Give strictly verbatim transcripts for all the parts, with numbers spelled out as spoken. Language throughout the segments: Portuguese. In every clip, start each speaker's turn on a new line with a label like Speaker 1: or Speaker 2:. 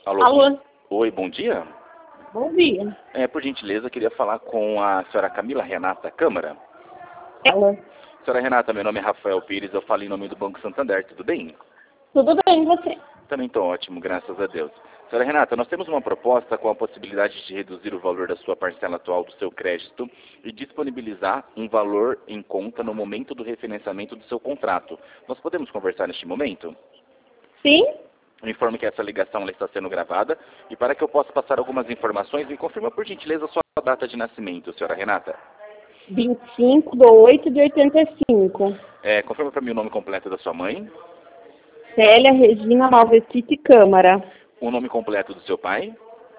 Speaker 1: Alô?
Speaker 2: Alô?
Speaker 1: Oi, bom dia.
Speaker 2: Bom dia.
Speaker 1: É, por gentileza, eu queria falar com a senhora Camila Renata Câmara.
Speaker 2: Ela.
Speaker 1: Senhora Renata, meu nome é Rafael Pires, eu falo em nome do Banco Santander, tudo bem?
Speaker 2: Tudo bem, e você?
Speaker 1: Também estou ótimo, graças a Deus. Senhora Renata, nós temos uma proposta com a possibilidade de reduzir o valor da sua parcela atual do seu crédito e disponibilizar um valor em conta no momento do refinanciamento do seu contrato. Nós podemos conversar neste momento?
Speaker 2: Sim?
Speaker 1: Eu informo que essa ligação ela está sendo gravada e para que eu possa passar algumas informações, me confirma por gentileza a sua data de nascimento, senhora Renata.
Speaker 2: vinte e cinco de oito de oitenta e cinco.
Speaker 1: É, confirma para mim o nome completo da sua mãe,
Speaker 2: Célia Regina Malvestite Câmara.
Speaker 1: o nome completo do seu pai.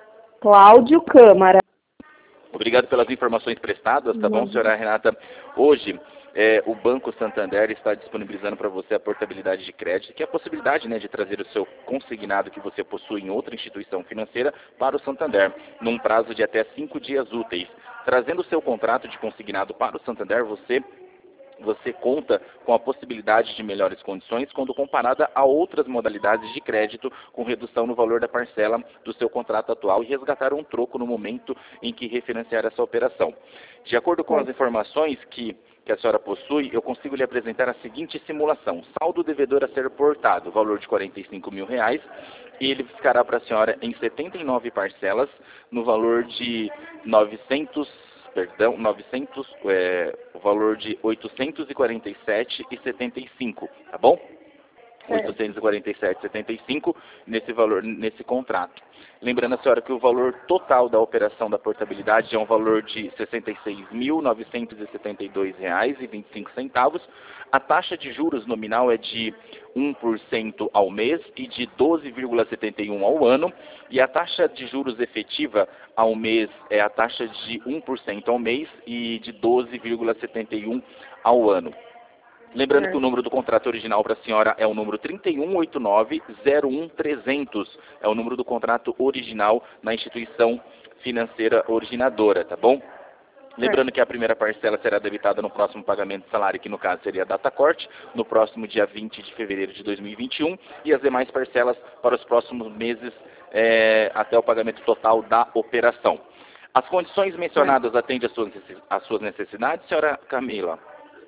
Speaker 2: Cláudio Câmara.
Speaker 1: Obrigado pelas informações prestadas, tá bom,
Speaker 2: Uhum.
Speaker 1: senhora Renata? Hoje, é, o Banco Santander está disponibilizando para você a portabilidade de crédito, que é a possibilidade, né, de trazer o seu consignado que você possui em outra instituição financeira para o Santander, num prazo de até cinco dias úteis. Trazendo o seu contrato de consignado para o Santander, você você conta com a possibilidade de melhores condições quando comparada a outras modalidades de crédito com redução no valor da parcela do seu contrato atual e resgatar um troco no momento em que refinanciar essa operação. De acordo com as informações que, que a senhora possui, eu consigo lhe apresentar a seguinte simulação. Saldo devedor a ser portado, valor de quarenta e cinco mil reais, e ele ficará para a senhora em setenta e nove parcelas, no valor de novecentos perdão, novecentos, é, o valor de oitocentos e quarenta e sete reais e setenta e cinco centavos, tá bom?
Speaker 2: Certo.
Speaker 1: oitocentos e quarenta e sete reais e setenta e cinco centavos nesse valor, nesse contrato. Lembrando a senhora que o valor total da operação da portabilidade é um valor de sessenta e seis mil novecentos e setenta e dois reais e vinte e cinco centavos. A taxa de juros nominal é de um por cento ao mês e de doze vírgula setenta e um por cento ao ano. E a taxa de juros efetiva ao mês é a taxa de um por cento ao mês e de doze vírgula setenta e um por cento ao ano. Lembrando que o
Speaker 2: Certo.
Speaker 1: número do contrato original para a senhora é o número trinta e um oitenta e nove zero um trezentos. É o número do contrato original na instituição financeira originadora, tá bom? Lembrando que a primeira parcela será debitada no próximo pagamento de salário, que no caso seria a data corte, no próximo dia vinte de fevereiro de dois mil e vinte e um, e as demais parcelas para os próximos meses é, até o pagamento total da operação. As condições mencionadas atendem às suas necess- às suas necessidades, senhora Camila?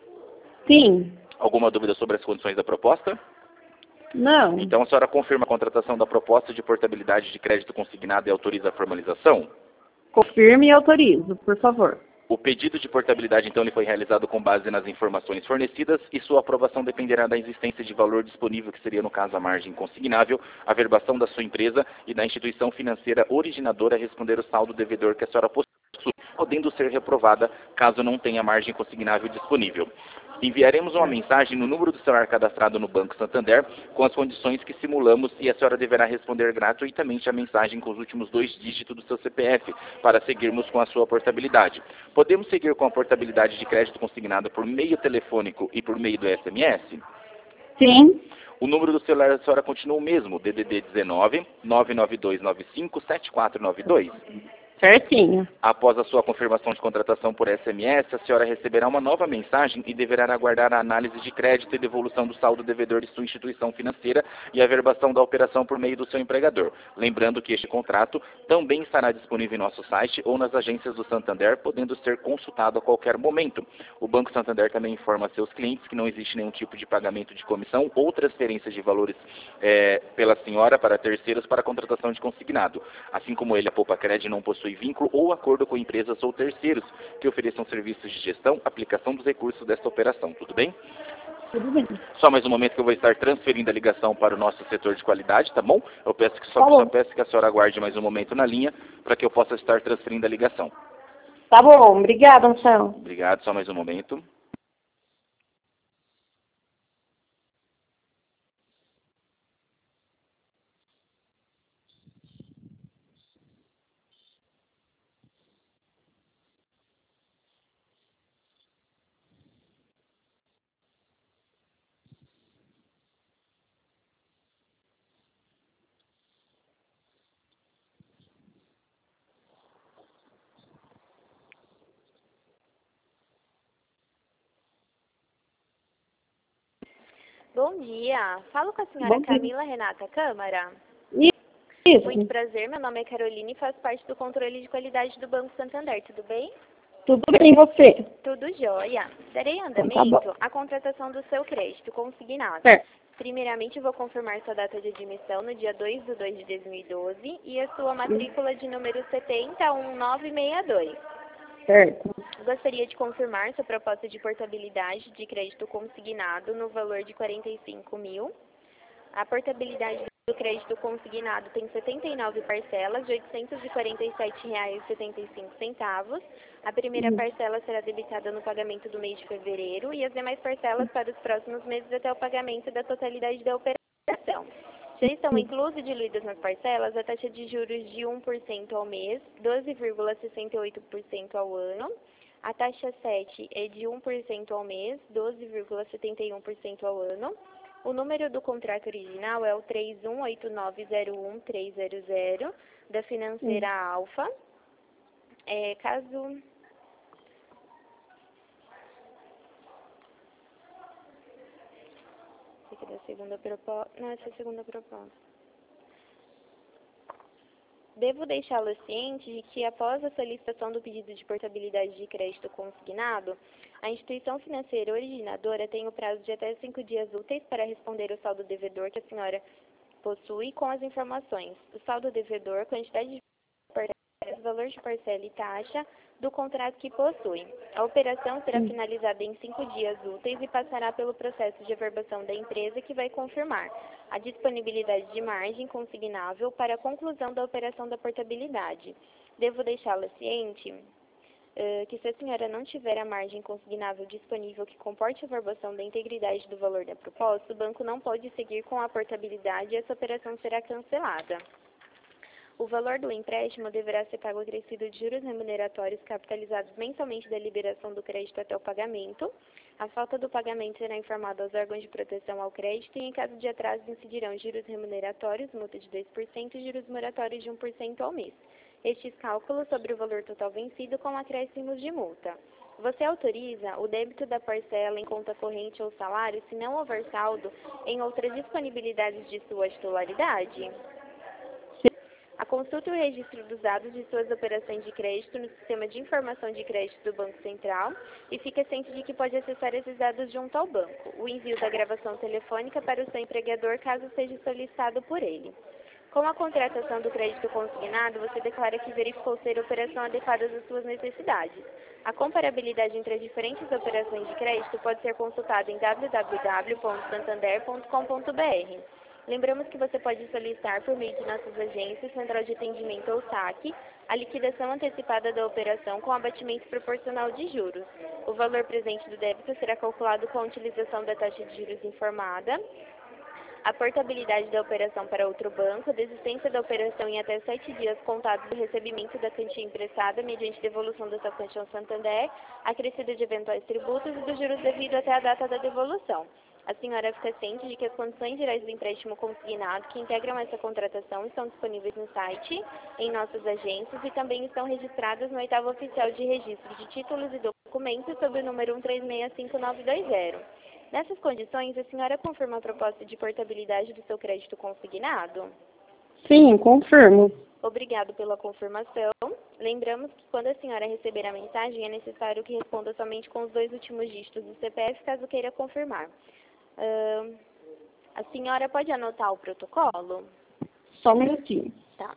Speaker 2: Sim.
Speaker 1: Alguma dúvida sobre as condições da proposta?
Speaker 2: Não.
Speaker 1: Então a senhora confirma a contratação da proposta de portabilidade de crédito consignado e autoriza a formalização?
Speaker 2: Confirme e autorizo, por favor.
Speaker 1: O pedido de portabilidade, então, ele foi realizado com base nas informações fornecidas e sua aprovação dependerá da existência de valor disponível, que seria, no caso, a margem consignável, a verbação da sua empresa e da instituição financeira originadora a responder o saldo devedor que a senhora possui, podendo ser reprovada caso não tenha margem consignável disponível. Enviaremos uma mensagem no número do celular cadastrado no Banco Santander com as condições que simulamos e a senhora deverá responder gratuitamente a mensagem com os últimos dois dígitos do seu C P F para seguirmos com a sua portabilidade. Podemos seguir com a portabilidade de crédito consignada por meio telefônico e por meio do S M S?
Speaker 2: Sim.
Speaker 1: O número do celular da senhora continua o mesmo, D D D dezenove, nove nove dois nove cinco, sete quatro nove dois.
Speaker 2: Certinho.
Speaker 1: Após a sua confirmação de contratação por S M S, a senhora receberá uma nova mensagem e deverá aguardar a análise de crédito e devolução do saldo devedor de sua instituição financeira e a verbação da operação por meio do seu empregador. Lembrando que este contrato também estará disponível em nosso site ou nas agências do Santander, podendo ser consultado a qualquer momento. O Banco Santander também informa a seus clientes que não existe nenhum tipo de pagamento de comissão ou transferência de valores é, pela senhora para terceiros para a contratação de consignado. Assim como ele, a Poupa Cred não possui vínculo ou acordo com empresas ou terceiros que ofereçam serviços de gestão, aplicação dos recursos desta operação. Tudo bem?
Speaker 2: Tudo bem.
Speaker 1: Só mais um momento que eu vou estar transferindo a ligação para o nosso setor de qualidade, tá bom? Eu peço que só,
Speaker 2: Tá
Speaker 1: só
Speaker 2: bom.
Speaker 1: peço que a senhora aguarde mais um momento na linha para que eu possa estar transferindo a ligação.
Speaker 2: Tá bom. Obrigada, Rafael.
Speaker 1: Obrigado, só mais um momento.
Speaker 3: Bom dia. Falo com a senhora
Speaker 2: Bom dia.
Speaker 3: Camila Renata Câmara.
Speaker 2: Isso. Isso.
Speaker 3: Muito prazer, meu nome é Carolina e faço parte do controle de qualidade do Banco Santander, tudo bem?
Speaker 2: Tudo bem, você?
Speaker 3: Tudo jóia. Darei
Speaker 2: Então, tá
Speaker 3: andamento
Speaker 2: bom.
Speaker 3: à contratação do seu crédito consignado.
Speaker 2: Certo.
Speaker 3: Primeiramente, vou confirmar sua data de admissão no dia dois de dois de dois mil e doze e a sua matrícula de número setenta um nove seis dois.
Speaker 2: Certo.
Speaker 3: Gostaria de confirmar sua proposta de portabilidade de crédito consignado no valor de quarenta e cinco mil. A portabilidade do crédito consignado tem setenta e nove parcelas de oitocentos e quarenta e sete reais e setenta e cinco centavos. A primeira parcela será debitada no pagamento do mês de fevereiro e as demais parcelas para os próximos meses até o pagamento da totalidade da operação. Já estão inclusas e diluídas nas parcelas a taxa de juros de um por cento ao mês, doze vírgula sessenta e oito por cento ao ano. A taxa sete é de um por cento ao mês, doze vírgula setenta e um por cento ao ano. O número do contrato original é o três um oito nove zero um três zero zero, da financeira Alfa. É, caso... Esse aqui é da segunda proposta. Não, essa é a segunda proposta. Devo deixá-lo ciente de que, após a solicitação do pedido de portabilidade de crédito consignado, a instituição financeira originadora tem o prazo de até cinco dias úteis para responder o saldo devedor que a senhora possui com as informações: o saldo devedor, quantidade de parcelas, valor de parcela e taxa do contrato que possui. A operação será finalizada em cinco dias úteis e passará pelo processo de averbação da empresa, que vai confirmar a disponibilidade de margem consignável para a conclusão da operação da portabilidade. Devo deixá-la ciente uh, que, se a senhora não tiver a margem consignável disponível que comporte a averbação da integridade do valor da proposta, o banco não pode seguir com a portabilidade e essa operação será cancelada. O valor do empréstimo deverá ser pago acrescido de juros remuneratórios capitalizados mensalmente da liberação do crédito até o pagamento. A falta do pagamento será informada aos órgãos de proteção ao crédito e, em caso de atraso, incidirão juros remuneratórios, multa de dois por cento e juros moratórios de um por cento ao mês. Estes cálculos sobre o valor total vencido com acréscimos de multa. Você autoriza o débito da parcela em conta corrente ou salário se não houver saldo em outras disponibilidades de sua titularidade? A consulta e o registro dos dados de suas operações de crédito no Sistema de Informação de Crédito do Banco Central e fique ciente de que pode acessar esses dados junto ao banco. O envio da gravação telefônica para o seu empregador, caso seja solicitado por ele. Com a contratação do crédito consignado, você declara que verificou ser a operação adequada às suas necessidades. A comparabilidade entre as diferentes operações de crédito pode ser consultada em w w w ponto santander ponto com ponto b r. Lembramos que você pode solicitar, por meio de nossas agências, Central de Atendimento ou SAC, a liquidação antecipada da operação com abatimento proporcional de juros. O valor presente do débito será calculado com a utilização da taxa de juros informada, a portabilidade da operação para outro banco, a desistência da operação em até sete dias contados do recebimento da quantia emprestada mediante devolução da sua quantia ao Santander, acrescida de eventuais tributos e dos juros devidos até a data da devolução. A senhora fica ciente de que as condições gerais do empréstimo consignado que integram essa contratação estão disponíveis no site, em nossas agências e também estão registradas no oitavo oficial de registro de títulos e documentos sob o número um três seis cinco nove dois zero. Nessas condições, a senhora confirma a proposta de portabilidade do seu crédito consignado?
Speaker 2: Sim, confirmo.
Speaker 3: Obrigado pela confirmação. Lembramos que, quando a senhora receber a mensagem, é necessário que responda somente com os dois últimos dígitos do C P F, caso queira confirmar. Uh, a senhora pode anotar o protocolo?
Speaker 2: Só um minutinho.
Speaker 3: Tá.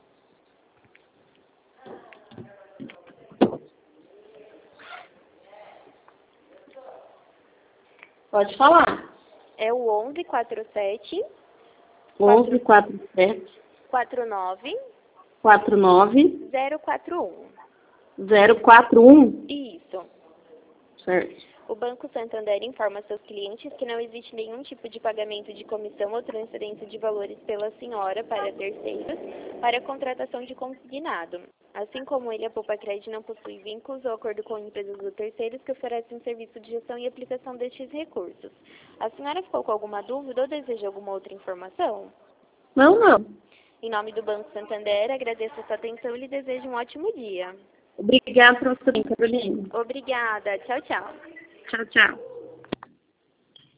Speaker 2: Pode falar.
Speaker 3: É o onze quarenta e sete
Speaker 2: onze quarenta e sete
Speaker 3: quarenta e nove
Speaker 2: quarenta e nove
Speaker 3: zero quatro um.
Speaker 2: zero quatro um?
Speaker 3: Isso.
Speaker 2: Certo.
Speaker 3: O Banco Santander informa seus clientes que não existe nenhum tipo de pagamento de comissão ou transferência de valores pela senhora para terceiros para a contratação de consignado. Assim como ele, a Poupa Cred não possui vínculos ou acordo com empresas ou terceiros que oferecem um serviço de gestão e aplicação destes recursos. A senhora ficou com alguma dúvida ou deseja alguma outra informação?
Speaker 2: Não, não.
Speaker 3: Em nome do Banco Santander, agradeço a sua atenção e lhe desejo um ótimo dia.
Speaker 2: Obrigada por você, Carolina.
Speaker 3: Obrigada. Tchau, tchau.
Speaker 2: Tchau, tchau.